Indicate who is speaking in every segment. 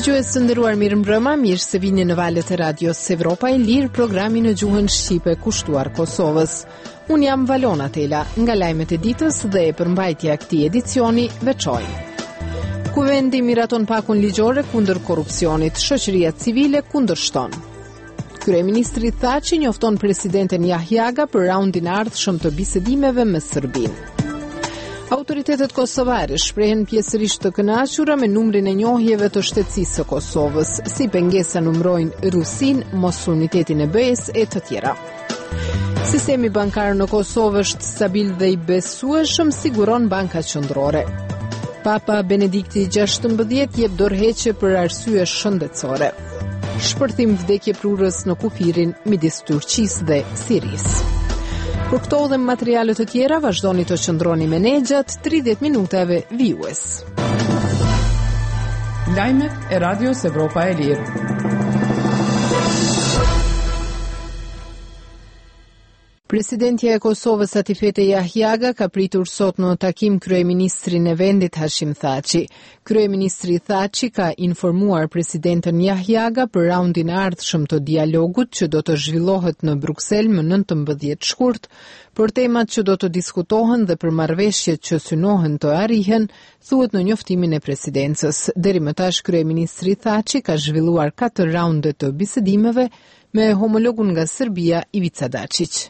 Speaker 1: Dëgjues të nderuar, mirëmbrëma, mirë se vini në valët e radios Evropa e Lirë, programi në gjuhën shqipe kushtuar Kosovës. Unë jam Valona Tela, nga lajmet e ditës dhe e përmbajtja e këtij edicioni veçoj. Kuvendi miraton pakun ligjore kundër korrupsionit, shoqëria civile kundërshton. Kryeministri Thaçi njofton presidenten Jahjaga për raundin e ardhshëm të bisedimeve me Serbinë. Autoritetet kosovare shprehen pjesërisht të kënaqura me numrin e njohjeve të shtetësisë së Kosovës, si pengesa numërojnë Rusinë, mosunitetin e BE-s e të tjera. Sistemi bankar në Kosovë është stabil dhe i besueshëm, siguron Banka Qendrore. Papa Benedikti XVI jep dorëheqje për arsye shëndetësore. Shpërthim vdekje prurës në kufirin midis Turqisë dhe Sirisë. Për këto dhe materiale të tjera, vazhdoni të qëndroni me ne gjatë 30 minutave vijues.
Speaker 2: Lajmet e Radios Evropa e Lirë.
Speaker 1: Presidentja e Kosovës Atifete Jahjaga ka pritur sot në takim kryeministrin e vendit Hashim Thaçi. Kryeministri Thaçi ka informuar presidenten Jahjaga për raundin e ardhshëm të dialogut që do të zhvillohet në Bruksel më 19 shkurt, për temat që do të diskutohen dhe për marrëveshjet që synohen të arrihen, thuhet në njoftimin e presidencës. Deri më tash kryeministri Thaçi ka zhvilluar 4 raunde të bisedimeve me homologun nga Serbia Ivica Dačić.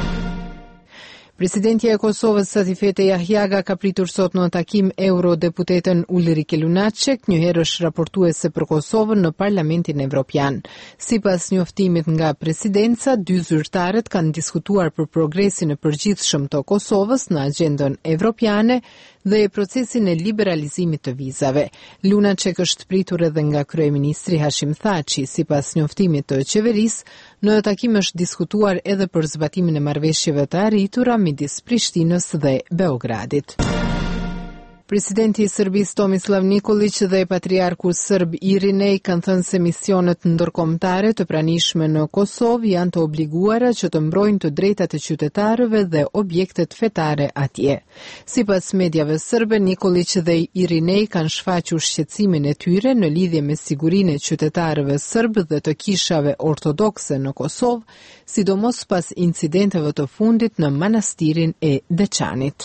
Speaker 1: Presidentja e Kosovës Atifete Jahjaga ka pritur sot në takim eurodeputeten Ulrike Lunacek, njëherë është raportuese për Kosovën në Parlamentin Evropian. Sipas njoftimit nga presidenca, 2 zyrtarët kanë diskutuar për progresin e përgjithshëm të Kosovës në agjendën evropiane dhe procesin e liberalizimit të vizave. Lunacek është pritur edhe nga kryeministri Hashim Thaçi. Sipas njoftimit të qeverisë, në takim është diskutuar edhe për zbatimin e marrëveshjeve të arritura midis Prishtinës dhe Beogradit. Presidenti i Serbisë Tomislav Nikolić dhe patriarku serb Irinej kanë thënë se misionet ndërkombëtare të pranishme në Kosovë janë të obliguara që të mbrojnë të drejtat e qytetarëve dhe objektet fetare atje. Sipas mediave serbe, Nikolić dhe Irinej kanë shfaqur shqetësimin e tyre në lidhje me sigurinë e qytetarëve serb dhe të kishave ortodokse në Kosovë, sidomos pas incidenteve të fundit në manastirin e Deçanit.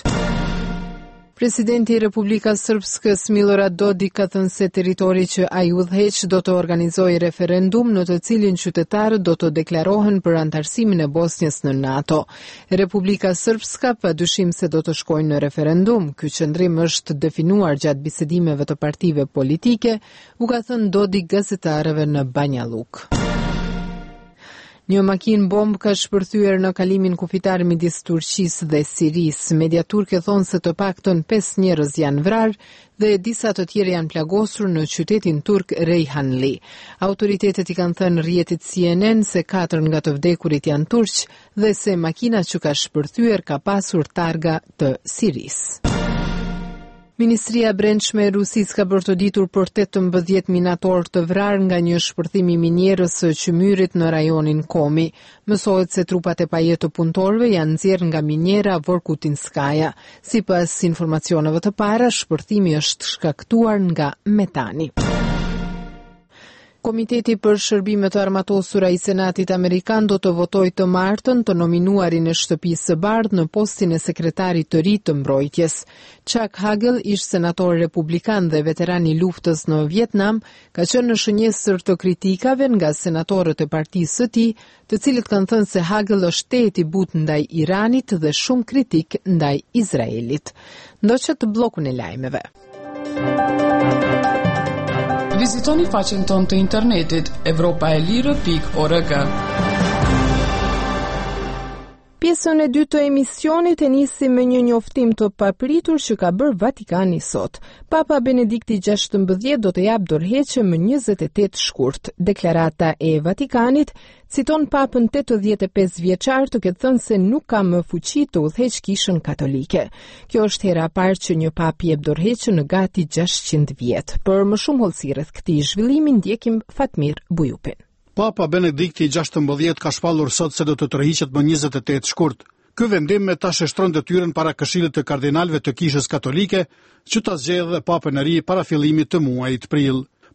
Speaker 1: Presidenti i Republikës Srpskës Milorad Dodik ka thënë se territori që ai udhëheq do të organizojë referendum në të cilin qytetarët do të deklarohen për antarësimin e Bosnjës në NATO. Republika Srpska padyshim se do të shkojnë në referendum. Ky qëndrim është definuar gjatë bisedimeve të partive politike, u ka thënë Dodik gazetarëve në Banja Luk. Një makinë bombë ka shpërthyer në kalimin kufitar midis Turqisë dhe Sirisë. Media turke thonë se të paktën 5 njerëz janë vrarë dhe disa të tjerë janë plagosur në qytetin turk Reyhanli. Autoritetet i kanë thënë rrjetit CNN se 4 nga të vdekurit janë turq dhe se makina që ka shpërthyer ka pasur targa të Sirisë. Ministria e Brendshme e Rusisë ka bërtoditur për 18 minator të vrarë nga një shpërthim i minierës së Qymyrit në rajonin Komi. Mësohet se trupat e pajet të punëtorëve janë nxjerrë nga miniera Vorkutinskaja. Sipas informacioneve të para, shpërthimi është shkaktuar nga metani. Komiteti për shërbime të armatosura i Senatit Amerikan do të votojë të martën të nominuarin e Shtëpisë së Bardhë në postin e sekretarit të ri të mbrojtjes. Chuck Hagel, ish senator republikan dhe veteran i luftës në Vietnam, ka qenë në shënjesër të kritikave nga senatorët e partisë së tij, të cilët kanë thënë se Hagel është tehet i butë ndaj Iranit dhe shumë kritik ndaj Izraelit. Ndoqët bllokun e lajmeve.
Speaker 2: Vizitoni faqen tonë të internetit europaelire.org.
Speaker 1: Pjesën e dytë të emisionit e nisim me një njoftim të papritur që ka bërë Vatikani sot. Papa Benedikti XVI do të jap dorëheqje më 28 shkurt. Deklarata e Vatikanit citon papën 85 vjeçar të ketë thënë se nuk ka më fuqi të udhëheq Kishën Katolike. Kjo është hera e parë që një pap jep dorëheqje në gati 600 vjet. Për më shumë hollësi rreth këtij zhvillimi ndjekim Fatmir Bujupin.
Speaker 3: Papa Benedikti XVI ka shpallur sot se do të tërhiqet më 28 shkurt. Ky vendim tash e shtron detyrën para Këshillit të Kardinalëve të Kishës Katolike që ta zgjedhë papën e ri para fillimit të muajit prill.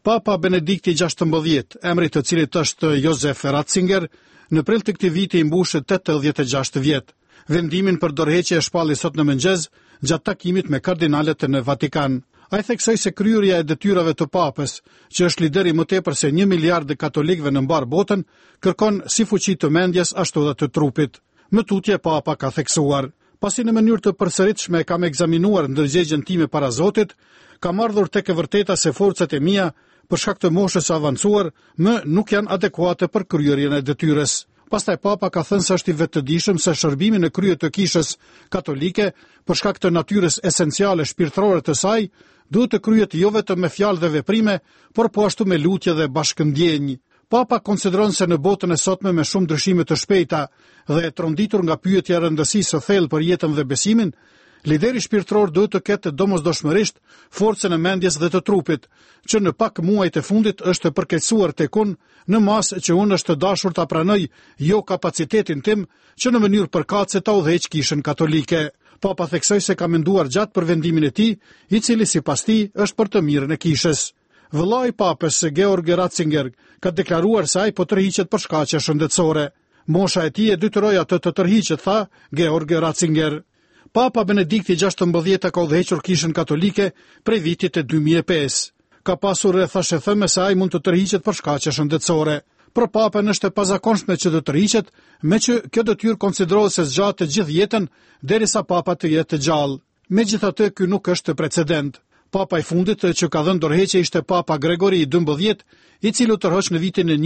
Speaker 3: Papa Benedikti XVI, emri të cilit është Josef Ratzinger, në prill të këtij viti i mbushet 86 vjet. Vendimin për dorëheqje e shpalli sot në mëngjes gjatë takimit me kardinalet në Vatikan. Ai theksoi se kryerja e detyrave të papës, që është lideri më tepër se 1 miliard katolikëve në mbar botën, kërkon si fuqi të mendjes ashtu edhe të trupit. Më tutje papa ka theksuar: pasi në mënyrë të përsëritshme kam egzaminuar ndërgjegjen time para Zotit, kam ardhur tek e vërteta se forcat e mia, për shkak të moshës së avancuar, nuk janë adekuate për kryerjen e detyrës. Pastaj papa ka thënë se është i vetëdijshëm se shërbimi në krye të kishës katolike, për shkak të natyrës esenciale shpirtërore të saj, duhet të kryhet jo vetëm me fjalë dhe veprime, por po ashtu me lutje dhe bashkëndjenjë. Papa konsideron se në botën e sotme me shumë ndryshime të shpejta dhe e tronditur nga pyetja e rëndësisë së thellë për jetën dhe besimin, lideri shpirtëror duhet të ketë domosdoshmërisht forcën e mendjes dhe të trupit, që në pak muajt e fundit është përkeqësuar tek unë, në masë që unë është të dashur ta pranoj jo kapacitetin tim që në mënyrë përkatëse ta udhëheq kishën katolike. Papa theksoi se ka menduar gjatë për vendimin e tij, i cili sipas tij është për të mirën e kishës. Vëllai i papës Georg Ratzinger ka deklaruar se ai po tërhiqet për shkaqe shëndetësore. Mosha e tij e detyroi atë të tërhiqet, tha Georg Ratzinger. Papa Benedikti XVI ka udhëhequr kishën katolike prej vitit e 2005. Ka pasur rrethashe thëme se ai mund të tërhiqet për shkaqe shëndetësore. Për papën është e pazakonshme që të tërhiqet, me që kjo detyrë konsiderohet se zgjat të gjithë jetën derisa papa të jetë gjallë. Megjithatë, ky nuk është precedent. Papa i fundit që ka dhënë dorëheqje ishte Papa Gregori XII, i cili u tërhoq në vitin e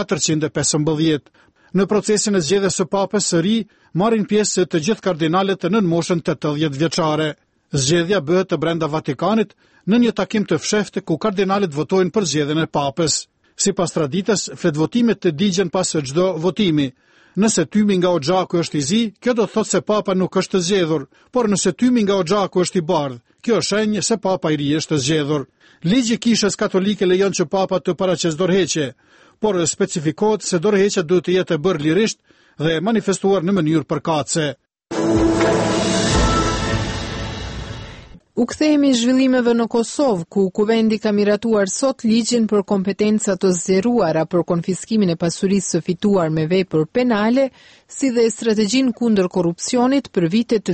Speaker 3: 1415. Në procesin e zgjedhjes së papës së ri, marrin pjesë të gjithë kardinalet në moshën 80 vjeçare. Zgjedhja bëhet brenda Vatikanit në një takim të fshehtë ku kardinalet votojnë për zgjedhjen e papës. Sipas traditës, fletvotimet të digjen pas çdo votimi. Nëse tymi nga Oxhaku është i zi, kjo do të thotë se papa nuk është zgjedhur, por nëse tymi nga Oxhaku është i bardhë, kjo është shenjë se papa i ri është zgjedhur. Ligji i Kishës Katolike lejon që papa të paraqesë dorëheqje, por specifikohet se dorëheqja duhet të jetë e bërë lirisht dhe e manifestuar në mënyrë përkatëse.
Speaker 1: U kthehemi zhvillimeve në Kosovë, ku Kuvendi ka miratuar sot ligjin për kompetenca të zgjeruara për konfiskimin e pasurisë së fituar me vepër penale, si dhe strategjinë kundër korrupsionit për vitet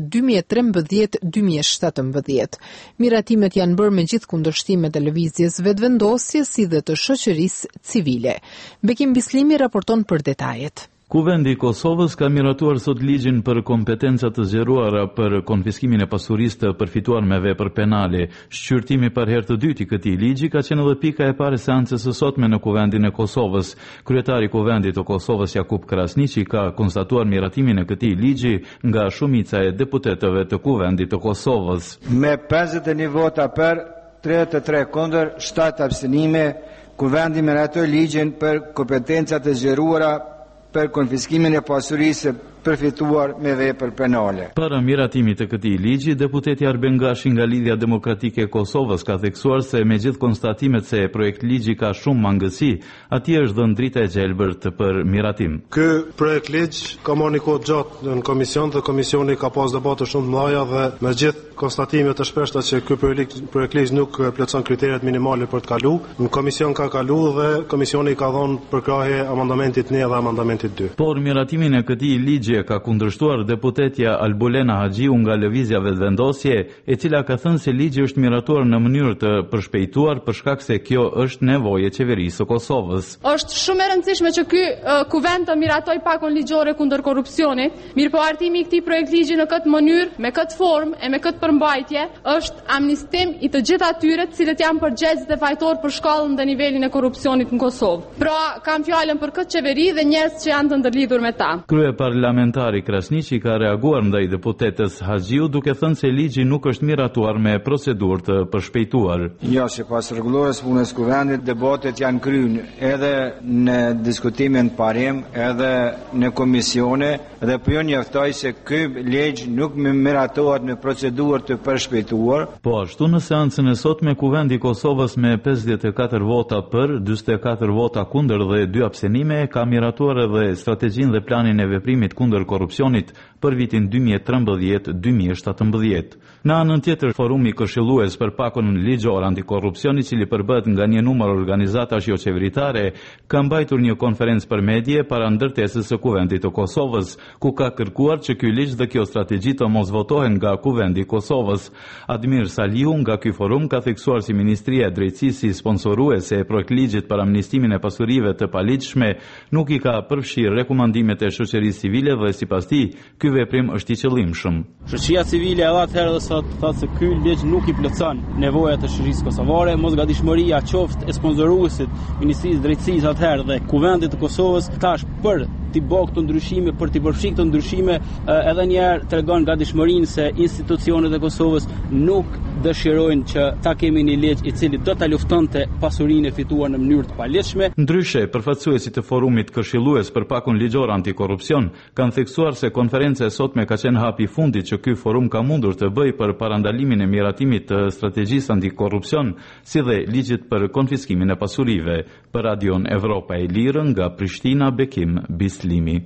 Speaker 1: 2013-2017. Miratimet janë bërë me gjithë kundërshtimet e lëvizjes vetëvendosje si dhe të shoqërisë civile. Bekim Bislimi raporton për detajet.
Speaker 4: Kuvendi i Kosovës ka miratuar sot ligjin për kompetenca të zgjeruara për konfiskimin e pasurisë të përfituar me vepër penale. Shqyrtimi për herë të dytë i këtij ligji ka qenë edhe pika e parë e seancës së sotme në Kuvendin e Kosovës. Kryetari i Kuvendit të Kosovës Jakub Krasniqi ka konstatuar miratimin e këtij ligji nga shumica e deputetëve të Kuvendit të Kosovës.
Speaker 5: Me 51 vota për, 33 kundër, 7 abstenime, Kuvendi miratoi ligjin për kompetencat të zgjeruara për konfiskimin e pasurisë përfituar me vepër penale.
Speaker 4: Para miratimit të këtij ligji, deputeti Arben Gashi nga Lidhja Demokratike e Kosovës ka theksuar se me gjithë konstatimet se projekt ligji ka shumë mangësi, atij është dhënë drita e gjelbërt për miratim.
Speaker 6: Ky projekt ligj ka marrë një kohë gjatë në komision dhe komisioni ka pas debate shumë të mëdha dhe me gjithë konstatimet e shpeshta që ky projekt ligj nuk plotson kriteret minimale për të kaluar, në komision ka kaluar dhe komisioni ka dhënë përkrahje amendamentit 1 dhe amendamentit 2.
Speaker 4: Por miratimin e këtij ligji ka kundërshtuar deputetja Albulena Haxhiu nga Lëvizja Vetëvendosje, e cila ka thënë se ligji është miratuar në mënyrë të përshpejtuar për shkak se kjo është nevojë e qeverisë së Kosovës.
Speaker 7: Është shumë e rëndësishme që ky kuvend të miratoj pakon ligjore kundër korrupsionit. Mirëpartimi i këtij projekt ligji në këtë mënyrë, me këtë formë e me këtë përmbajtje është amnistim i të gjithë atyre të cilët janë përgjegjës dhe fajtor për shkallën dhe nivelin e korrupsionit në Kosovë. Pra, kam fjalën për këtë qeveri dhe njerëz që janë të ndërlidhur me ta.
Speaker 4: Parlamentari Krasniqi ka reaguar ndaj deputetës Haxhiu duke thënë se ligji nuk është miratuar me procedurë të përshpejtuar.
Speaker 5: Jo, sipas rregullores punës Kuvendit, debatet janë kryer edhe në diskutimin parim, edhe në komisione dhe po ju njoftoj se ky ligj nuk miratohet me procedurë të përshpejtuar.
Speaker 4: Po ashtu në seancën e sotme Kuvendi i Kosovës me 54 vota për, 44 vota kundër dhe 2 abstenime ka miratuar edhe strategjinë dhe planin e veprimit kundër kundër korrupsionit për vitin 2013-2017. Në anën tjetër, forumi këshillues për pakon ligjor antikorrupsioni, i cili përbëhet nga një numër organizatash jo qeveritare, ka mbajtur një konferencë për medje para ndërtesës së Kuvendit të Kosovës, ku ka kërkuar që ky ligj dhe kjo strategji të mos votohen nga Kuvendi i Kosovës. Admir Salihu nga ky forum ka theksuar si Ministria e Drejtësisë si sponsoruese e projektligjit për amnistimin e pasurive të paligjshme nuk i ka përfshirë rekomandimet e shoqërisë civile dhe sipas tij, ky veprim është i qëllimshëm.
Speaker 8: Shoqëria civile edhe atëherë dhe sot thotë se ky ligj nuk i plotson nevojat e shoqërisë kosovare, mosgatishmëria qoftë e sponsoruesit Ministrisë Drejtësisë atëherë dhe Kuvendit të Kosovës tash për t'i bërë këto ndryshime, për t'i përfshirë këto ndryshime, edhe një herë tregon gatishmërinë se institucionet e Kosovës nuk dëshirojnë që ta kemi një ligj i cili do ta luftonte pasurinë e fituar në mënyrë të paligjshme.
Speaker 4: Ndryshe, përfaqësuesit të forumit këshillues për pakon ligjor antikorrupsion kanë theksuar se konferenca e sotme ka qenë hapi i fundit që ky forum ka mundur të bëjë për parandalimin e miratimit të strategjisë antikorrupsion, si dhe ligjit për konfiskimin e pasurive. Për Radion Evropa e Lirë nga Prishtina, Bekim Bislimi.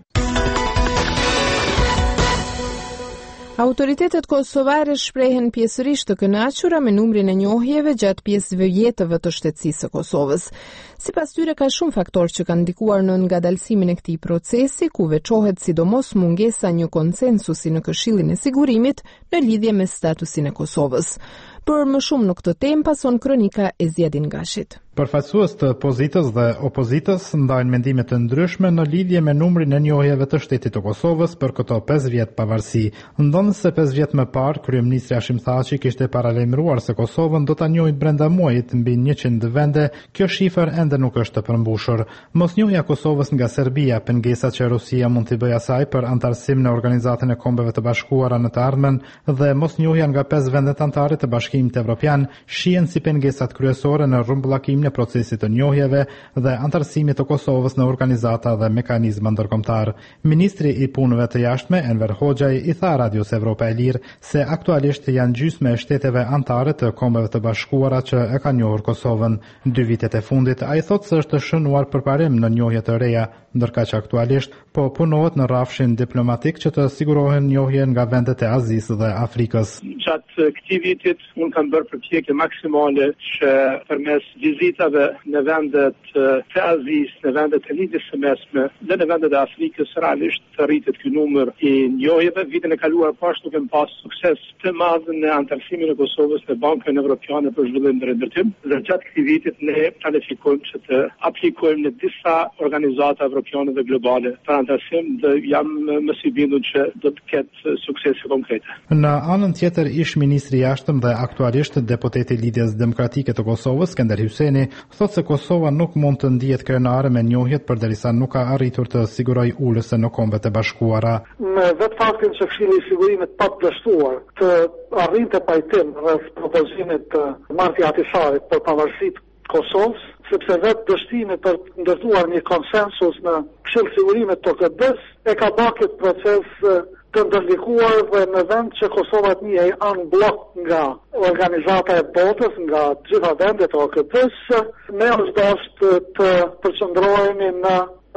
Speaker 1: Autoritetet kosovare shprehen pjesërisht të kënaqura me numrin e njohjeve gjatë pjesëve jetëve të shtetësisë së Kosovës. Sipas tyre ka shumë faktorë që kanë ndikuar në ngadalësimin e këtij procesi, ku veçohet sidomos mungesa një konsensusi në Këshillin e Sigurimit në lidhje me statusin e Kosovës. Për më shumë në këtë temë pason kronika e Zjedin Gashit.
Speaker 9: Përfaqësues të pozitës dhe opozitës ndajnë mendime të ndryshme në lidhje me numrin e njohjeve të shtetit të Kosovës për këto 5 vjet pavarësi. Ndonë se 5 vjet më parë, kryeministri Hashim Thaçi kishte paralajmëruar se Kosovën do ta njohë brenda muajit mbi 100 vende, kjo shifër ende nuk është të përmbushur. Mosnjohja e Kosovës nga Serbia, pengesat që Rusia mund t'i bëjë asaj për antarësim në Organizatën e Kombeve të Bashkuara në të ardhmen dhe mosnjohja nga 5 vendet anëtare të Bashkimit Evropian shihen si pengesat kryesore në rrumbullakimin e procesit të njohjeve dhe antarësimit të Kosovës në organizata dhe mekanizma ndërkombëtar. Ministri i punëve të jashtme Enver Hoxhaj i tha Radios Evropa e Lirë se aktualisht janë gjysmë e shteteve anëtare të Kombeve të Bashkuara që e kanë njohur Kosovën. 2 vitet e fundit ai thotë se është shënuar përparim në njohje të reja, ndërkaq që aktualisht po punohet në rrafshin diplomatik që të sigurohen njohje nga vendet e Azisë dhe Afrikës.
Speaker 10: Gjatë këtij vitit unë kam bërë përpjekje maksimale që përmes vizitave në vendet të Azisë, në vendet e Lindjes së Mesme dhe në vendet e Afrikës realisht të rritet ky numër i njohjeve. Vitin e kaluar pashtu kemi pas sukses të madh në antarësimin e Kosovës në Bankën Evropiane për Zhvillim dhe Rindërtim. Dhe gjatë këtij vitit ne planifikojmë që të aplikojmë në disa organizata evropiane dhe globale për antarësim dhe jam më i bindur që do të ketë suksese konkrete.
Speaker 9: Në anën tjetër, ish ministri i jashtëm dhe aktualisht deputeti i Lidhjes Demokratike të Kosovës, Skender Hyseni, thotë se Kosova nuk mund të ndihet krenare me njohjet përderisa nuk ka arritur të sigurojë ulëse në Kombet e Bashkuara.
Speaker 11: Me vetë faktin që Këshilli i Sigurimit pa dështuar të arrinte pajtim rreth propozimit të Marti Ahtisarit për pavarësitë Kosovës, sepse vetë dështimi për ndërtuar një konsensus në Këshill Sigurimit të OKB-s e ka bërë këtë proces të ndërlikuar dhe në vend që Kosova të njihej anë blok nga organizata e botës, nga gjitha vendet e OKB-s, ne është dashur të përqendrohemi në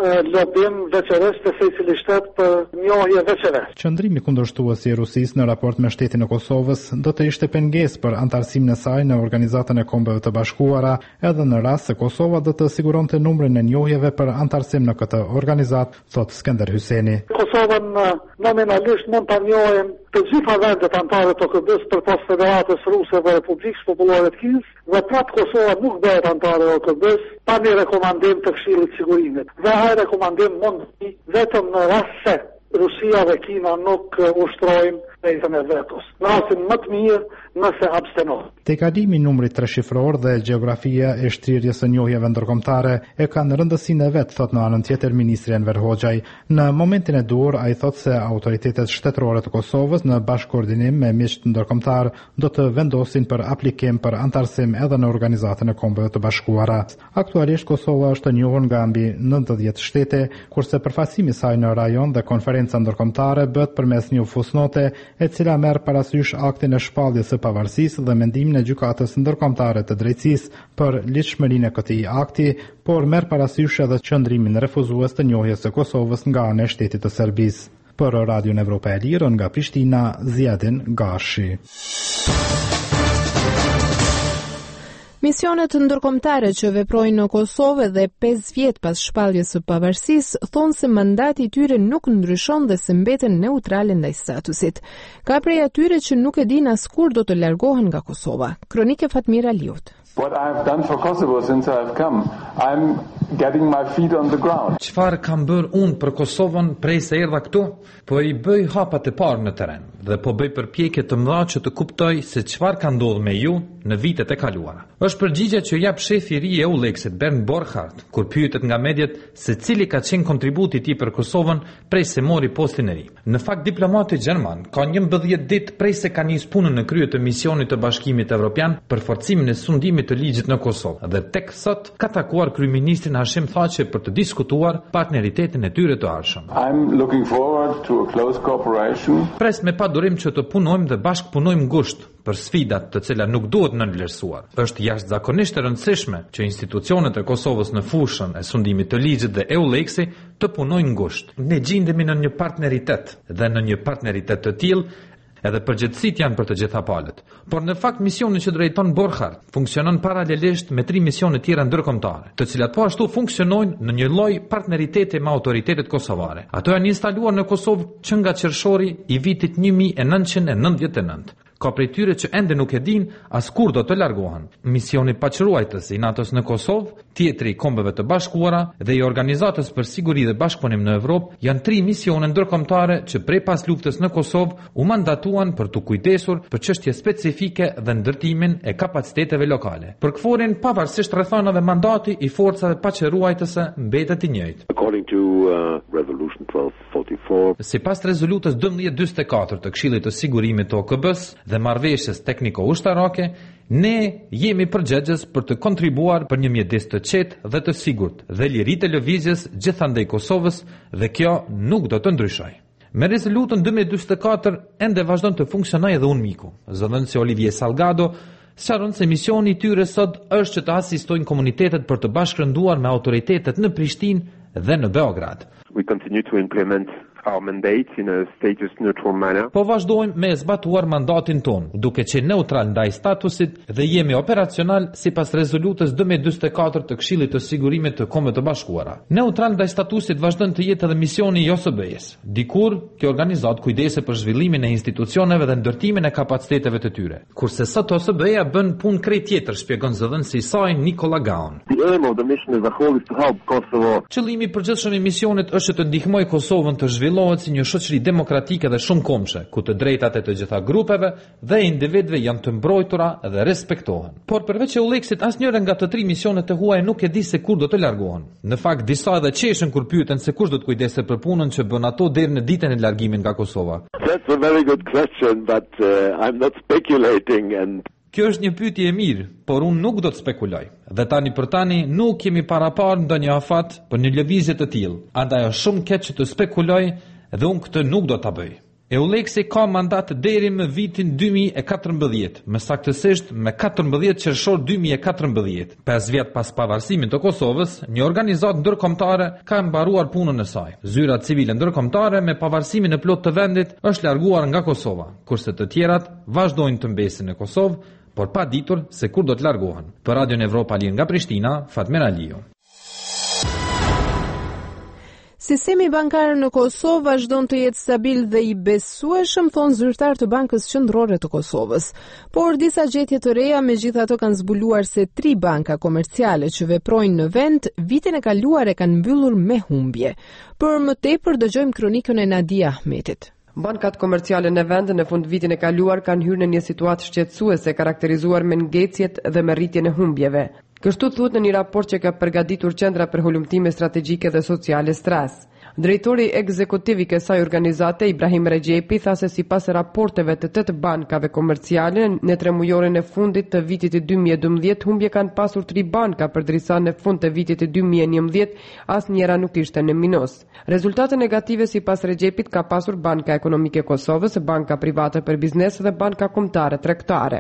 Speaker 11: lobim veçores të secili shtet për njohje veçore.
Speaker 9: Qëndrimi kundërshtues i Rusisë në raport me shtetin e Kosovës do të ishte pengesë për antarësimin e saj në Organizatën e Kombeve të Bashkuara, edhe në rast se Kosova do të siguronte numrin e njohjeve për antarësim në këtë organizatë, thot Skender Hyseni.
Speaker 11: Kosovën nominalisht mund ta njohim të gjitha vendet anëtare të OKB-s përpas Federatës Ruse dhe Republikës Popullore të Kinës, dhe prapë Kosova nuk bëhet anëtare e OKB-s pa një rekomandim të Këshillit të Sigurimit. Dhe ai rekomandim mund të vetëm në rast se Rusia dhe Kina nuk ushtrojnë drejtën e vetos. Në rastin më të mirë nëse abstenohen.
Speaker 9: Tejkalimi i numrit 3 shifror dhe gjeografia e shtrirjes së njohjeve ndërkombëtare e kanë rëndësinë e vet, thot në anën tjetër ministri Enver Hoxhaj. Në momentin e duhur ai thot se autoritetet shtetërore të Kosovës në bashkëkoordinim me miqt ndërkombëtar do të vendosin për aplikim për antarësim edhe në Organizatën e Kombeve të Bashkuara. Aktualisht Kosova është e njohur nga mbi 90 shtete, kurse përfaqësimi i saj në rajon dhe konferenca ndërkombëtare bëhet përmes një fusnote e cila merr parasysh aktin e shpalljes së pavarësisë dhe mendimin e Gjykatës Ndërkombëtare të Drejtësisë për ligjshmërinë e këtij akti, por merr parasysh edhe qëndrimin refuzues të njohjes së Kosovës nga ana e shtetit të Serbisë. Për Radion Evropa e Lirë nga Prishtina, Ziadin Gashi.
Speaker 1: Misionet ndërkombëtare që veprojnë në Kosovë dhe 5 vjet pas shpalljes së pavarësisë thonë se mandati i tyre nuk ndryshon dhe se mbeten neutrale ndaj statusit. Ka prej atyre që nuk e dinë as kur do të largohen nga Kosova. Kronike Fatmira Liut.
Speaker 12: What I've done for Kosovo since I've come, I'm getting my feet on the ground.
Speaker 13: Çfarë kam bërë unë për Kosovën prej se erdha këtu? Po i bëj hapat e parë në terren dhe po bëj përpjekje të mëdha që të kuptoj se çfarë ka ndodhur me ju në vitet e kaluara. Është përgjigje që jap shefi i ri i EULEX-it Bernd Borchardt kur pyetet nga mediat se cili ka qenë kontributi i tij për Kosovën prej se mori postin e ri. Në fakt diplomati gjerman ka 11 ditë prej se ka nisur punën në krye të misionit të Bashkimit Evropian për forcimin e sundimit të ligjit në Kosovë dhe tek sot ka takuar kryeministrin Hashim Thaçi për të diskutuar partneritetin e tyre të ardhshëm.
Speaker 12: I'm looking forward to a close cooperation.
Speaker 13: Pres me padurim që të punojmë dhe bashkë punojmë ngushtë për sfidat të cilat nuk duhet nënvlerësuar. Është jashtëzakonisht e rëndësishme që institucionet e Kosovës në fushën e sundimit të ligjit dhe EULEX-i të punojnë ngushtë. Ne gjendemi në një partneritet dhe në një partneritet të tillë edhe përgjegjësitë janë për të gjitha palët. Por në fakt misioni që drejton Borchardt funksionon paralelisht me 3 misione tjera ndërkombëtare, të cilat po ashtu funksionojnë në një lloj partneriteti me autoritetet kosovare. Ato janë instaluar në Kosovë që nga qershori i vitit 1999. Ka prej tyre që ende nuk e din as kur do të largohen. Misioni paqëruajtës i NATO-s në Kosovë, tjetri i Kombeve të Bashkuara dhe i Organizatës për Siguri dhe Bashkëpunim në Evropë janë 3 misione ndërkombëtare që prej pas luftës në Kosovë u mandatuan për të kujdesur për çështje specifike dhe ndërtimin e kapaciteteve lokale. Për KFOR-in pavarësisht rrethonave mandati i forcave paqëruajtëse mbetet i njëjtë.
Speaker 14: According to Resolution 1244,
Speaker 13: sipas rezolutës 1244 të Këshillit të Sigurimit të OKB-s dhe marrëveshjes tekniko-ushtarake, ne jemi përgjegjës për të kontribuar për një mjedis të qetë dhe të sigurt dhe liritë e lëvizjes gjithandej Kosovës dhe kjo nuk do të ndryshojë. Me rezolutën 1244 ende vazhdon të funksionojë edhe UNMIK-u. Zëdhënësi Olivier Salgado sqaron se misioni i tyre sot është që të asistojnë komunitetet për të bashkërenduar me autoritetet në Prishtinë dhe në Beograd.
Speaker 14: We continue to implement our mandate in a status neutral manner.
Speaker 13: Po vazhdojmë me zbatuar mandatin ton, duke qenë neutral ndaj statusit dhe jemi operacional sipas rezolutës 1244 të Këshillit të Sigurimit të Kombeve të Bashkuara. Neutral ndaj statusit vazhdon të jetë edhe misioni i OSBE-s. Dikur kjo organizat kujdese për zhvillimin e institucioneve dhe ndërtimin e kapaciteteve të tyre. Kurse sot OSBE-ja bën punë krejt tjetër, shpjegon zëdhënësi i saj Nikola Gaon.
Speaker 14: The aim of the mission as a whole is to help Kosovo.
Speaker 13: Qëllimi i përgjithshëm i misionit është të ndihmojë Kosovën të zhvillohet si një shoqëri demokratike dhe shumëkombëshe, ku të drejtat e të gjitha grupeve dhe individëve janë të mbrojtura dhe respektohen. Por përveç EULEX-it, asnjëra nga të 3 misionet e huaja nuk e di se kur do të largohen. Në fakt, disa edhe qeshen kur pyeten se kush do të kujdese për punën që bën ato deri në ditën e largimit nga Kosova.
Speaker 14: That's a very good question, but I'm not speculating and
Speaker 13: Kjo është një pyetje e mirë, por unë nuk do të spekuloj. Dhe tani për tani nuk kemi parapar ndonjë afat për një lëvizje të tillë. Andaj është shumë keq që të spekuloj dhe unë këtë nuk do ta bëj. EULEX-i ka mandat deri në vitin 2014, më saktësisht me 14 qershor 2014. 5 vjet pas pavarësimit të Kosovës, një organizatë ndërkombëtare ka mbaruar punën e saj. Zyra civile ndërkombëtare me pavarësimin e plot të vendit është larguar nga Kosova, kurse të tjerat vazhdojnë të mbesin në Kosovë, por pa ditur se kur do të largohen. Për Radion Evropa Lirë nga Prishtina, Fatmira Liu.
Speaker 1: Sistemi bankar në Kosovë vazhdon të jetë stabil dhe i besueshëm, thonë zyrtar të Bankës Qendrore të Kosovës. Por disa gjetje të reja megjithatë kanë zbuluar se 3 banka komerciale që veprojnë në vend vitin e kaluar e kanë mbyllur me humbje. Për më tepër dëgjojmë kronikën e Nadia Ahmetit.
Speaker 15: Bankat komerciale në vend në fund vitin e kaluar kanë hyrë në një situatë shqetësuese karakterizuar me ngecjet dhe me rritjen e humbjeve. Kështu thuhet në një raport që ka përgatitur Qendra për Hulumtime Strategjike dhe Sociale Stras. Drejtori ekzekutiv i kësaj organizate, Ibrahim Regjepi, tha se sipas raporteve të 8 bankave komerciale në 3 mujorin e fundit të vitit të 2012, humbje kanë pasur 3 banka, përderisa në fund të vitit të 2011 asnjëra nuk ishte në minus. Rezultate negative sipas Regjepit ka pasur Banka Ekonomike e Kosovës, Banka Private për Biznes dhe Banka Kombëtare Tregtare.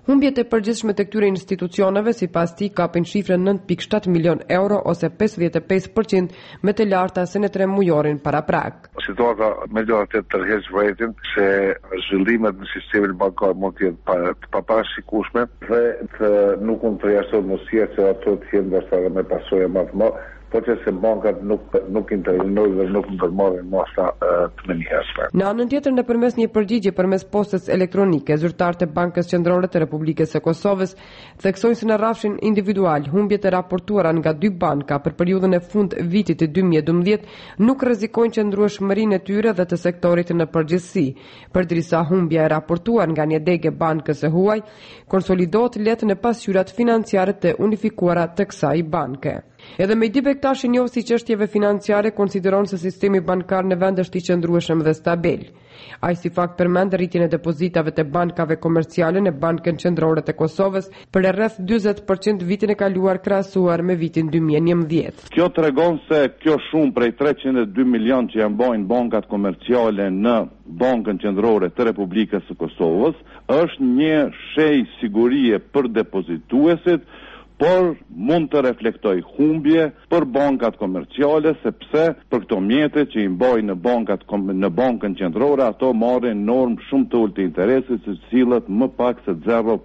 Speaker 15: Humbjet e përgjithshme të këtyre institucioneve sipas tij kapin shifrën 9.7 milion euro ose 55% me të larta se në 3 mujorin para prak.
Speaker 16: Situata me të tërheq vërejtin se zhvillimet në sistemin bankar mund të jetë të paparashikueshme dhe të nuk mund të përjashtohet mundësia që ato të jenë ndoshta me pasojë më të mëdha, por që se bankat nuk intervenojnë dhe nuk ndërmarrin masa të menjëhershme.
Speaker 15: Në anën tjetër, nëpërmes një përgjigje përmes postës elektronike, zyrtarët e Bankës Qendrore të Republikës së Kosovës theksojnë se në rrafshin individual humbjet e raportuara nga 2 banka për periudhën e fund vitit të 2012 nuk rrezikojnë qëndrueshmërinë e tyre dhe të sektorit në përgjithësi. Përderisa humbja e raportuar nga një degë bankës së huaj konsolidohet lehtë në pasqyrat financiare të unifikuara të kësaj banke. Edhe Mehdi Bektashi, njohësi i çështjeve financiare, konsideron se sistemi bankar në vend është i qëndrueshëm dhe stabil. Ai si fakt përmend rritjen e depozitave të bankave komerciale në Bankën Qendrore të Kosovës për rreth 40% vitin e kaluar krahasuar me vitin 2011.
Speaker 17: Kjo tregon se kjo shumë prej 302 milion që janë bojnë bankat komerciale në Bankën Qendrore të Republikës së Kosovës është një shej sigurie për depozituesit, por mund të reflektoj humbje për bankat komerciale, sepse për këto mjete që i mbojnë në Bankën Qendrore, ato marrin normë shumë të ulët të interesit, të cilët më pak se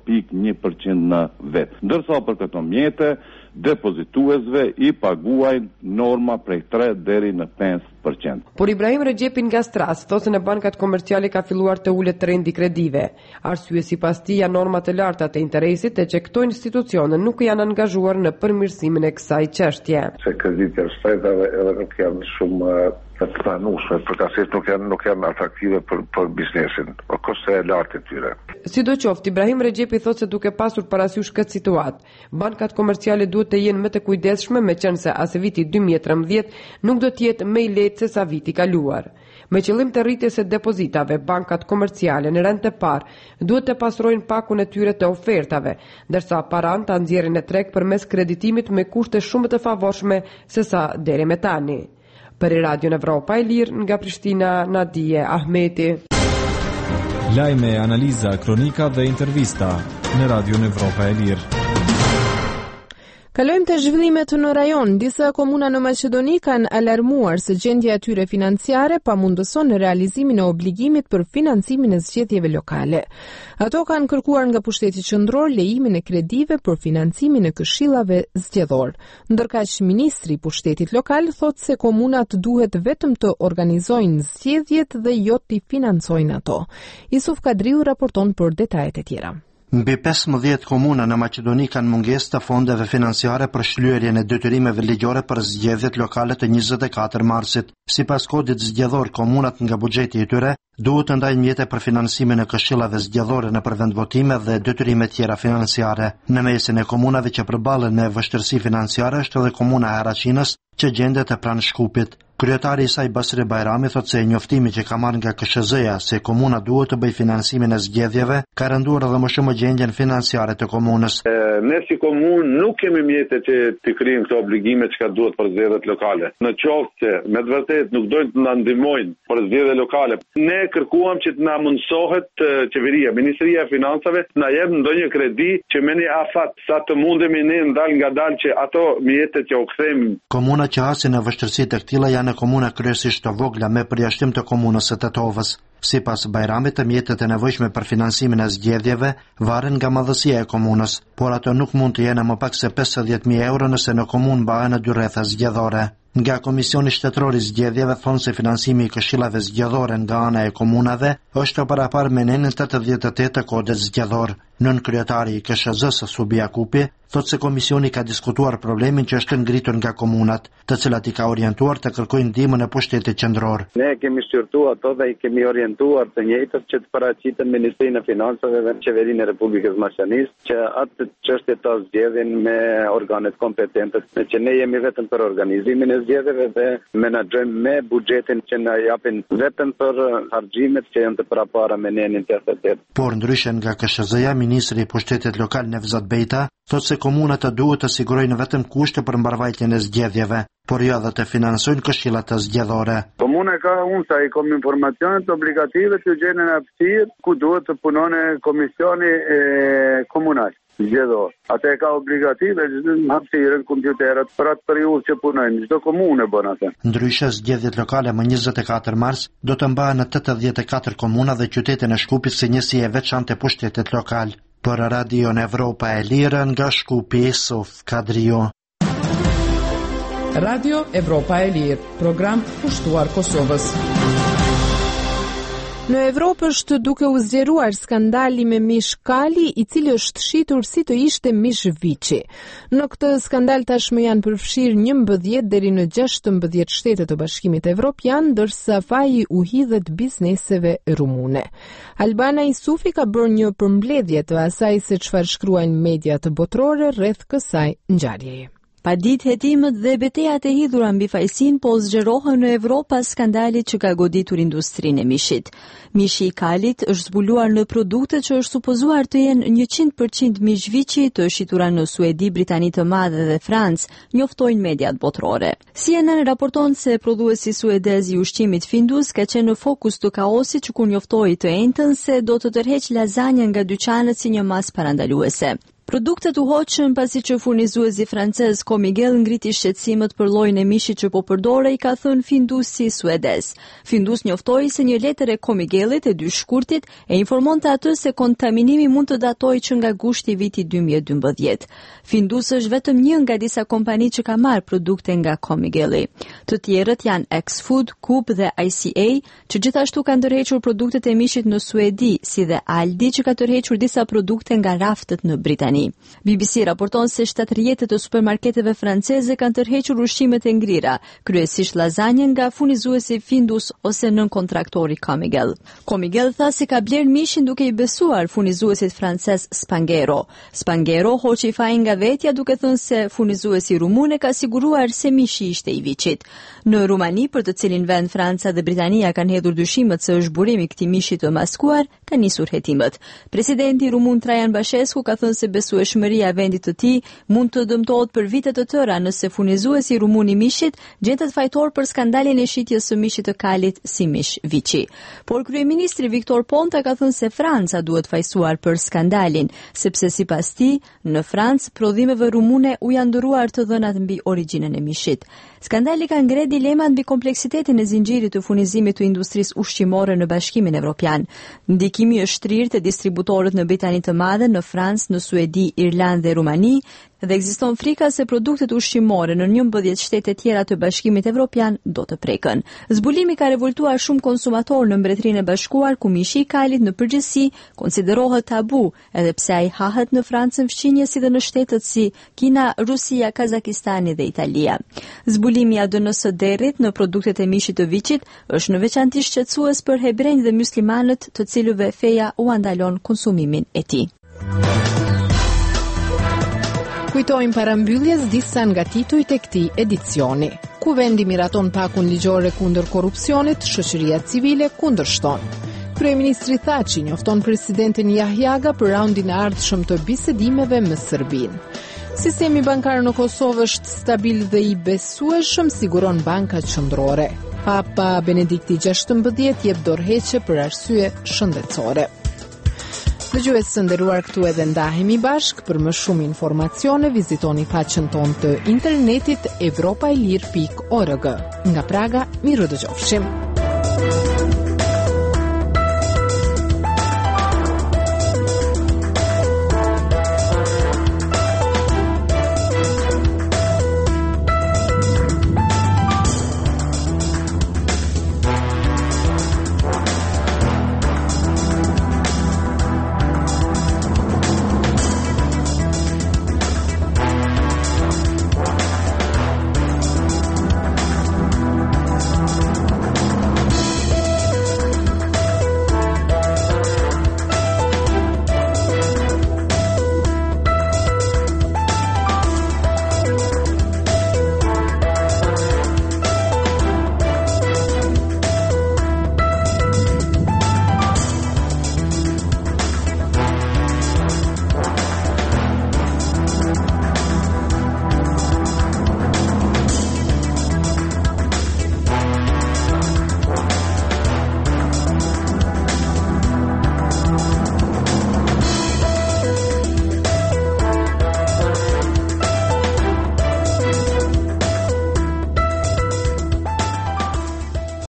Speaker 17: 0.1% në vetë. Ndërsa për këto mjete, depozituesve i paguajnë norma prej 3 deri në 5%.
Speaker 15: Por Ibrahim Rexhepi nga Stras thosë në bankat komerciale ka filluar të ulet trendi kredive. Arsye sipas tij janë norma të larta të interesit e që këto institucione nuk janë angazhuar në përmirësimin e kësaj çështje.
Speaker 16: Se kreditja shtrejta edhe nuk janë shumë të pranueshme, përkatësisht nuk janë atraktive për biznesin, o koste e lartë e tyre.
Speaker 15: Sidoqoftë, Ibrahim Rexhepi thotë se duke pasur parasysh këtë situatë, bankat komerciale duhet të jenë më të kujdesshme, meqense as viti 2013 nuk do të jetë më i lehtë se sa viti kaluar. Me qëllim të rritjes së depozitave, bankat komerciale në rend të parë duhet të pastrojnë pakun e tyre të ofertave, ndërsa paran ta nxjerrin në treg përmes kreditimit me kushte shumë të favorshme se sa deri më tani. Për Radio Evropa e Lirë nga Prishtina, Nadije Ahmeti.
Speaker 18: Lajme, analiza, kronika dhe intervista në Radio Evropa e Lirë.
Speaker 1: Kalojmë të zhvillimet në rajon. Disa komuna në Maqedoni kanë alarmuar se gjendja e tyre financiare pamundëson realizimin e obligimit për financimin e zgjedhjeve lokale. Ato kanë kërkuar nga pushteti qendror lejimin e kredive për financimin e këshillave zgjedhor. Ndërkaq ministri i pushtetit lokal thotë se komunat duhet vetëm të organizojnë zgjedhjet dhe jo t'i financojnë ato. Isuf Kadriu raporton për detajet e tjera.
Speaker 19: Mbi 15 komuna në Maqedoni kanë mungesë të fondeve financiare për shlyerjen e detyrimeve ligjore për zgjedhjet lokale të 24 marsit. Sipas kodit zgjedhor, komunat nga buxheti i tyre duhet të ndajnë mjete për finansimin e këshillave zgjedhore në përvendvotime dhe detyrime tjera financiare. Në mesin e komunave që përballen me vështirësi financiare është edhe komuna e Haraqinës, që gjendet e pranë Shkupit. Kryetari i saj Basri Bajrami thotë se njoftimi që ka marrë nga KSZ-ja se komuna duhet të bëjë finansimin e zgjedhjeve ka rënduar edhe më shumë gjendjen financiare të komunës.
Speaker 20: Ne si komunë nuk kemi mjete që të kryejmë këto obligime që duhet për zgjedhjet lokale. Në qoftë që me të vërtetë nuk dojnë të na ndihmojnë për zgjedhjet lokale, ne kërkuam që të na mundsohet qeveria, Ministria e Financave, na jep ndonjë kredi që me një afat sa të mundemi ne ndal ngadalë që ato mjete që u kthejmë.
Speaker 19: Komuna që hasin në vështirësi të këtilla janë komuna kryesisht të vogla me përjashtim të komunës së Tetovës. Sipas Bajramit, të mjetet e nevojshme për finansimin e zgjedhjeve varen nga madhësia e komunës, por ato nuk mund të jenë më pak se 50.000 euro nëse në komunë bëhen 2 rretha zgjedhore. Nga Komisioni Shtetëror i Zgjedhjeve thonë se financimi i këshillave zgjedhore nga ana e komunave është parapar me nenin 88 të kodit zgjedhor. Nën kryetari i KSZ-s Subi Jakupi thotë se komisioni ka diskutuar problemin që është ngritur nga komunat, të cilat i ka orientuar të kërkojnë ndihmën e pushtetit qendror.
Speaker 20: Ne kemi shqyrtuar ato dhe i kemi orientuar të njëjtët që të paraqiten Ministrinë e Financave dhe Qeverinë e Republikës Maqedonisë që atë çështje të zgjedhin me organet kompetente, që ne jemi vetëm për organizimin e zgjedhjeve dhe menaxhojmë me buxhetin që na japin vetëm për harxhimet që janë të parapara me nenin 88.
Speaker 19: Por ndryshe nga KSZ-ja, Ministri i Pushtetit Lokal Nevzat Bejta thotë se komunat duhet të sigurojnë vetëm kushte për mbarvajtjen e zgjedhjeve, por jo dhe të financojnë këshillat zgjedhore.
Speaker 20: Komuna ka unë sa i kom informacionet obligative të gjenën aftësirë ku duhet të punone komisioni komunal. Zgjedhor. Ate ka obligative hapësirën kompjuterat për atë periudhë që punojnë. Çdo komunë bën atë.
Speaker 19: Ndryshe zgjedhjet lokale më 24 mars do të mbahen në 84 komuna dhe qytetin e Shkupit si njësi e veçantë e pushtetit lokal. Për Radion Evropa e Lirë nga Shkupi, Sof Kadrio.
Speaker 2: Radio Evropa e Lirë, program pushtuar Kosovës.
Speaker 1: Në Evropë është duke u zgjeruar skandali me mish Kali, i cili është shitur si të ishte mish Viçi. Në këtë skandal tashmë janë përfshirë 11 deri në 16 shtete të Bashkimit Evropian, ndërsa faji u hidhet bizneseve rumune. Albana Isufi ka bërë një përmbledhje të asaj se çfarë shkruajnë mediat botërore rreth kësaj ngjarjeje.
Speaker 21: Padit hetimet dhe betejat e hidhura mbi fajsin po zgjerohen në Evropë pas skandalit që ka goditur industrinë e mishit. Mishi i Kalit është zbuluar në produkte që është supozuar të jenë 100% mish Viçi të shitura në Suedi, Britani të Madhe dhe Francë, njoftojnë mediat botërore. CNN raporton se prodhuesi suedez i ushqimit Findus ka qenë në fokus të kaosit që kur njoftoi të entën se do të tërheq lazanjën nga dyqanet si një masë parandaluese. Produktet u hoqën pasi që furnizuesi francez Comigel ngriti shqetësimet për llojin e mishit që po përdore, i ka thënë Findusi suedez. Findus njoftoi se një letër e Comigelit e 2 shkurtit e informonte atë se kontaminimi mund të datojë që nga gushti i vitit 2012. Findus është vetëm një nga disa kompani që ka marrë produkte nga Comigeli. Të tjerët janë X-Food, Coop dhe ICA, që gjithashtu kanë tërhequr produktet e mishit në Suedi, si dhe Aldi, që ka tërhequr disa produkte nga raftet në Britani. BBC raporton se 7 rrjete të supermarketeve franceze kanë tërhequr ushqimet e ngrira, kryesisht lazanjën nga furnizuesi Findus ose nën kontraktori Comigel. Comigel tha se ka bler mishin duke i besuar furnizuesit francez Spanghero. Spanghero hoqi fajin nga vetja duke thënë se furnizuesi rumun e ka siguruar se mishi ishte i Viçit. Në Rumani, për të cilin vend Franca dhe Britania kanë hedhur dyshimet se është burimi i këtij mishi të maskuar, ka nisur hetimet. Presidenti rumun Traian Bashescu ka thënë se besueshmëria e vendit të tij mund të dëmtohet për vite të tëra nëse furnizuesi rumun i mishit gjendet fajtor për skandalin e shitjes së mishit të Kalit si mish Viçi. Por kryeministri Viktor Ponta ka thënë se Franca duhet fajsuar për skandalin, sepse sipas tij, në Francë prodhimeve rumune u janë ndëruar të dhënat mbi origjinën e mishit. Skandali ka ngre dilemat mbi kompleksitetin e zinxhirit të furnizimit të industrisë ushqimore në Bashkimin Evropian. Ndikimi është shtrirë te distributorët në Britani të Madhe, në Francë, në Suedi, Irlandë dhe Rumani, dhe ekziston frika se produktet ushqimore në 11 shtete tjera të Bashkimit Evropian do të preken. Zbulimi ka revoltuar shumë konsumatorë në Mbretërinë e Bashkuar, ku mishi i Kalit në përgjithësi konsiderohet tabu, edhe pse ai hahet në Francën fqinje si dhe në shtetet si Kina, Rusia, Kazakistani dhe Italia. Zbulimi i ADN-së derrit në produktet e mishit të Viçit është në veçantë shqetësues për hebrejnë dhe muslimanët, të cilëve feja u andalon konsumimin e tij.
Speaker 1: Kujtojmë parambylljes disa nga titujt e këtij edicioni. Kuvendi miraton pakun ligjore kundër korrupsionit, shoqëria civile kundërshton. Kryeministri Thaçi njofton presidentin Jahjaga për raundin e ardhshëm të bisedimeve me Serbinë. Sistemi bankar në Kosovë është stabil dhe i besueshëm, siguron banka qendrore. Papa Benedikti XVI jep dorëheqje për arsye shëndetësore. Dëgjues të nderuar, këtu edhe ndahemi bashk. Për më shumë informacione vizitoni faqen tonë të internetit evropaelir.org. Nga Praga, miru dëgjofshim.